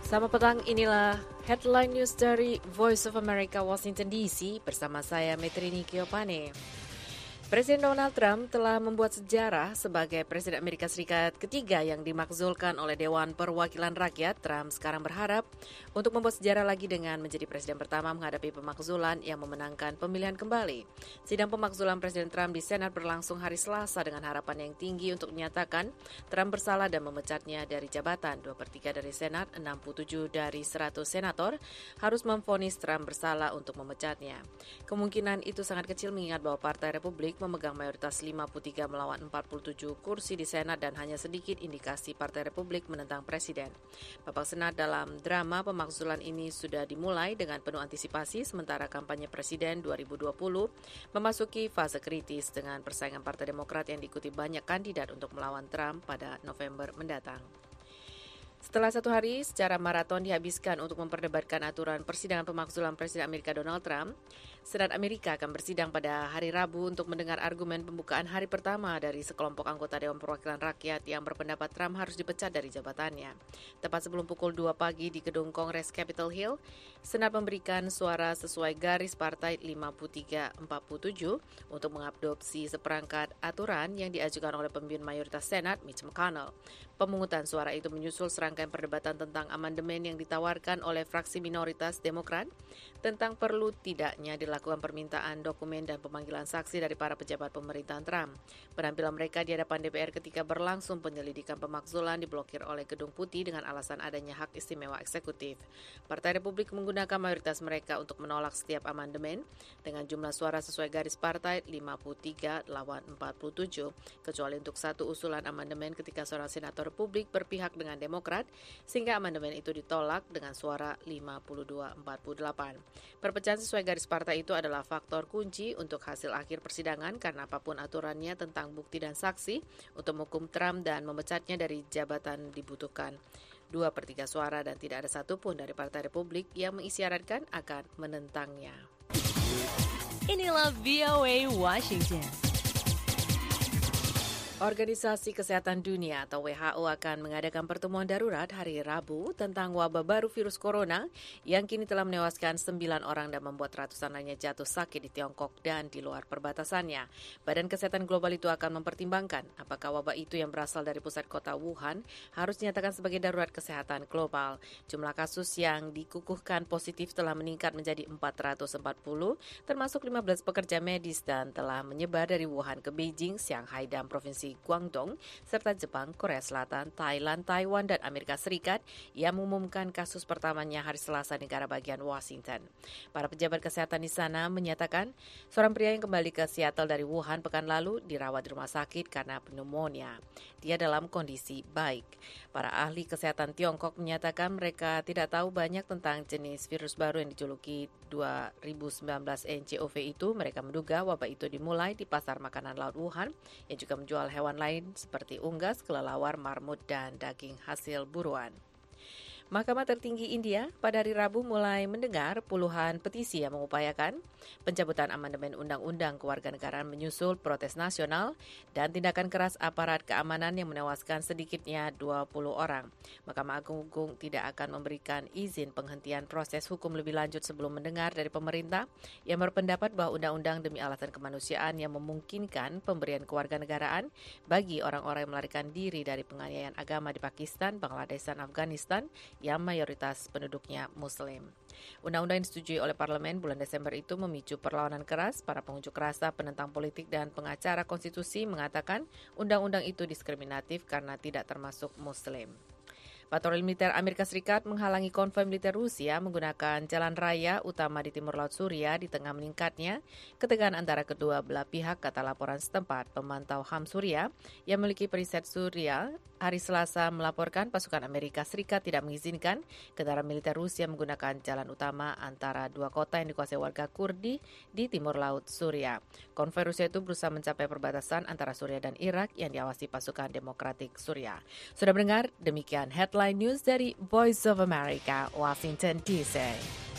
Selamat petang, inilah headline news dari Voice of America Washington DC bersama saya Metrini Kiopane. Presiden Donald Trump telah membuat sejarah sebagai Presiden Amerika Serikat ketiga yang dimakzulkan oleh Dewan Perwakilan Rakyat. Trump sekarang berharap untuk membuat sejarah lagi dengan menjadi presiden pertama menghadapi pemakzulan yang memenangkan pemilihan kembali. Sidang pemakzulan Presiden Trump di Senat berlangsung hari Selasa dengan harapan yang tinggi untuk menyatakan Trump bersalah dan memecatnya dari jabatan. 2/3 dari Senat, 67 dari 100 senator harus memvonis Trump bersalah untuk memecatnya. Kemungkinan itu sangat kecil mengingat bahwa Partai Republik memegang mayoritas 53 melawan 47 kursi di Senat dan hanya sedikit indikasi Partai Republik menentang Presiden. Babak Senat dalam drama pemakzulan ini sudah dimulai dengan penuh antisipasi sementara kampanye Presiden 2020 memasuki fase kritis dengan persaingan Partai Demokrat yang diikuti banyak kandidat untuk melawan Trump pada November mendatang. Setelah 1 hari, secara maraton dihabiskan untuk memperdebatkan aturan persidangan pemakzulan Presiden Amerika Donald Trump, Senat Amerika akan bersidang pada hari Rabu untuk mendengar argumen pembukaan hari pertama dari sekelompok anggota Dewan Perwakilan Rakyat yang berpendapat Trump harus dipecat dari jabatannya. Tepat sebelum pukul 2 pagi di gedung Kongres Capitol Hill, Senat memberikan suara sesuai garis partai 53-47 untuk mengadopsi seperangkat aturan yang diajukan oleh pemimpin mayoritas Senat, Mitch McConnell. Pemungutan suara itu menyusul serangkaian perdebatan tentang amandemen yang ditawarkan oleh fraksi minoritas Demokrat tentang perlu tidaknya dilakukan permintaan dokumen dan pemanggilan saksi dari para pejabat pemerintahan Trump. Penampilan mereka di hadapan DPR ketika berlangsung penyelidikan pemakzulan diblokir oleh Gedung Putih dengan alasan adanya hak istimewa eksekutif. Partai Republik menggunakan mayoritas mereka untuk menolak setiap amandemen dengan jumlah suara sesuai garis partai 53 lawan 47, kecuali untuk satu usulan amandemen ketika seorang senator Republik berpihak dengan Demokrat, sehingga amandemen itu ditolak dengan suara 52-48. Perpecahan sesuai garis partai itu adalah faktor kunci untuk hasil akhir persidangan karena apapun aturannya tentang bukti dan saksi untuk menghukum Trump dan memecatnya dari jabatan dibutuhkan 2/3 suara dan tidak ada satupun dari Partai Republik yang mengisyaratkan akan menentangnya. Inilah VOA Washington. Organisasi Kesehatan Dunia atau WHO akan mengadakan pertemuan darurat hari Rabu tentang wabah baru virus corona yang kini telah menewaskan 9 orang dan membuat ratusan lainnya jatuh sakit di Tiongkok dan di luar perbatasannya. Badan Kesehatan Global itu akan mempertimbangkan apakah wabah itu yang berasal dari pusat kota Wuhan harus dinyatakan sebagai darurat kesehatan global. Jumlah kasus yang dikukuhkan positif telah meningkat menjadi 440, termasuk 15 pekerja medis dan telah menyebar dari Wuhan ke Beijing, Shanghai, dan Provinsi Guangdong, serta Jepang, Korea Selatan, Thailand, Taiwan, dan Amerika Serikat yang mengumumkan kasus pertamanya hari Selasa di negara bagian Washington. Para pejabat kesehatan di sana menyatakan seorang pria yang kembali ke Seattle dari Wuhan pekan lalu dirawat di rumah sakit karena pneumonia. Dia dalam kondisi baik. Para ahli kesehatan Tiongkok menyatakan mereka tidak tahu banyak tentang jenis virus baru yang dijuluki 2019 NCOV itu. Mereka menduga wabah itu dimulai di pasar makanan laut Wuhan yang juga menjual hewan lain seperti unggas, kelelawar, marmut, dan daging hasil buruan. Mahkamah tertinggi India pada hari Rabu mulai mendengar puluhan petisi yang mengupayakan pencabutan amandemen Undang-Undang Kewarganegaraan menyusul protes nasional dan tindakan keras aparat keamanan yang menewaskan sedikitnya 20 orang. Mahkamah Agung tidak akan memberikan izin penghentian proses hukum lebih lanjut sebelum mendengar dari pemerintah yang berpendapat bahwa undang-undang demi alasan kemanusiaan yang memungkinkan pemberian kewarganegaraan bagi orang-orang yang melarikan diri dari penganiayaan agama di Pakistan, Bangladesh, dan Afghanistan yang mayoritas penduduknya Muslim. Undang-undang yang disetujui oleh parlemen bulan Desember itu memicu perlawanan keras. Para pengunjuk rasa, penentang politik, dan pengacara konstitusi mengatakan undang-undang itu diskriminatif karena tidak termasuk Muslim. Patroli militer Amerika Serikat menghalangi konvoi militer Rusia menggunakan jalan raya utama di timur laut Suria di tengah meningkatnya ketegangan antara kedua belah pihak, kata laporan setempat. Pemantau HAM Suria yang memiliki periset Suria hari Selasa melaporkan pasukan Amerika Serikat tidak mengizinkan kendaraan militer Rusia menggunakan jalan utama antara dua kota yang dikuasai warga Kurdi di timur laut Suria. Konvoi Rusia itu berusaha mencapai perbatasan antara Suria dan Irak yang diawasi pasukan Demokratik Suria. Sudah mendengar? Demikian headline news dari Voice of America, Washington DC.